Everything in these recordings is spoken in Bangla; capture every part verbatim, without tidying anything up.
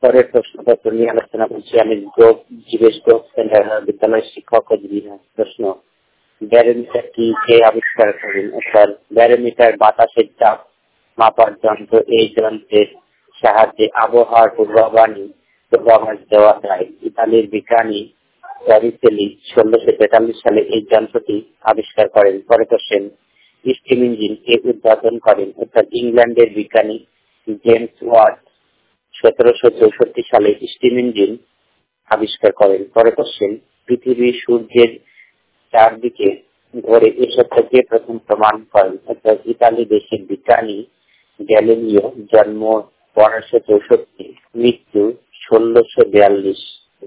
পরের প্রশ্নপত্র নিয়ে আলোচনা করছি আমি গ্রোভ জীবেশ গ্রোভ সেন্টার বিদ্যালয়ের শিক্ষক ও জীবিকা। প্রশ্ন, ব্যারোমিটার কি কে আবিষ্কার করেন? উত্তর, ব্যারোমিটার বাতাসের চাপ মাপার যন্ত্র। এই যন্ত্রের সাহায্যে আবহাওয়ার পূর্বাভানী পূর্বাভাস দেওয়া যায়। ইতালির বিজ্ঞানী টরিসেলি ষোলোশো তেতাল্লিশ সালে এই যন্ত্রটি আবিষ্কার করেন। পরে কোশ্চেন, স্টিম ইঞ্জিন কে উদ্ভাবন করেন? অর্থাৎ ইংল্যান্ডের বিজ্ঞানী জেমস ওয়াট সতেরোশো চৌষট্টি সালে স্টিম ইঞ্জিন আবিষ্কার করেন। পরে কোশ্চেন, পৃথিবী সূর্যের চারদিকে ঘোরে এ সত্য কে প্রথম প্রমাণ করেন? অর্থাৎ ইতালি দেশের বিজ্ঞানী গ্যালিলিও, জন্ম পনেরোশো চৌষট্টি, মৃত্যু ষোলোশো বিয়াল্লিশ।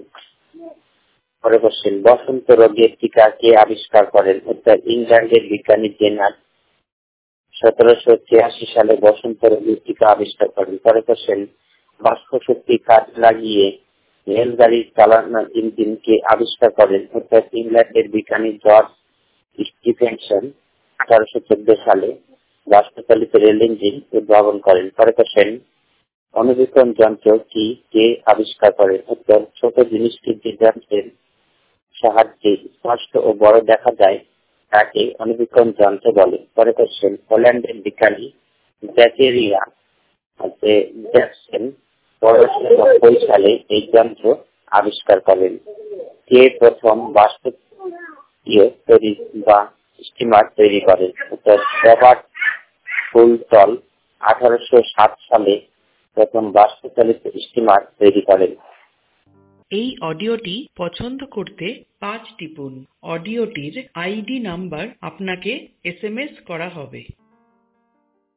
পরে কোশ্চেন, বসন্ত রোগের টিকা কে আবিষ্কার করেন? অর্থাৎ ইংল্যান্ডের বিজ্ঞানী জেনার সতেরোশো ছিয়াশি সালে বসন্ত রোগের টিকা আবিষ্কার করেন। পরে কোশ্চেন, বাষ্প শক্তি কাজ লাগিয়ে রেলগাড়ি চালানোর ইঞ্জিন কে আবিষ্কার করেন? অর্থাৎ ইংল্যান্ডের বিজ্ঞানী জর্জ স্টিফেনসন আঠারোশো চোদ্দ সালে বাষ্পচালিত রেল ইঞ্জিন উদ্ভাবন করেন। পরে কোশ্চেন, অণুবীক্ষণ যন্ত্র কি কে আবিষ্কার করেন? উত্তর, ছোট জিনিসটি যে যন্ত্রের সাহায্যে স্পষ্ট ও বড় দেখা যায় তাকে অণুবীক্ষণ যন্ত্র বলে। পরে কোশ্চেন, পোল্যান্ডের বিজ্ঞানী জ্যাকেরিয়া জ্যাকসন পনেরোশো নব্বই সালে এই যন্ত্র আবিষ্কার করেন। কে প্রথম বাষ্প তৈরি বা স্টিমার তৈরি করেন? উত্তর, রবার্ট ফুলটন আঠারোশো সাত সালে প্রথম বাষ্পচালিত স্টিমার তৈরি করেন। এই অডিওটি পছন্দ করতে পাঁচ টিপুন। অডিওটির আইডি নাম্বার আপনাকে এস এম এস করা হবে।